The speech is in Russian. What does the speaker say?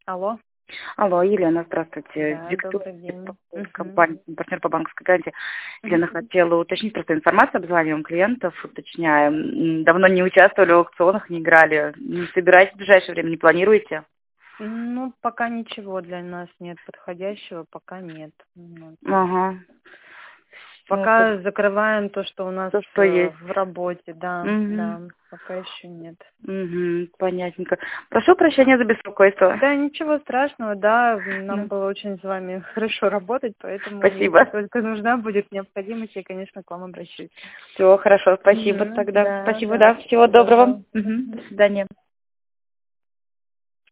Алло. Алло, Елена, здравствуйте. Да, Виктория, добрый день. компания, партнер по банковской гарантии. Елена, хотела уточнить просто информацию, обзваниваем клиентов, уточняем. Давно не участвовали в аукционах, не играли. Не собираетесь в ближайшее время, не планируете? Ну, пока ничего для нас нет подходящего, пока нет. Ага. Пока закрываем то, что у нас То, что есть. в работе, да, Угу. пока еще нет. Угу, понятненько. Прошу прощения за беспокойство. Да, ничего страшного, да, нам Ну, было очень с вами хорошо работать, поэтому если спасибо. только нужна будет необходимость, я, конечно, к вам обращусь. Все, хорошо, спасибо тогда. Да, Спасибо, да, да. Всего всего доброго. доброго. Угу. До свидания.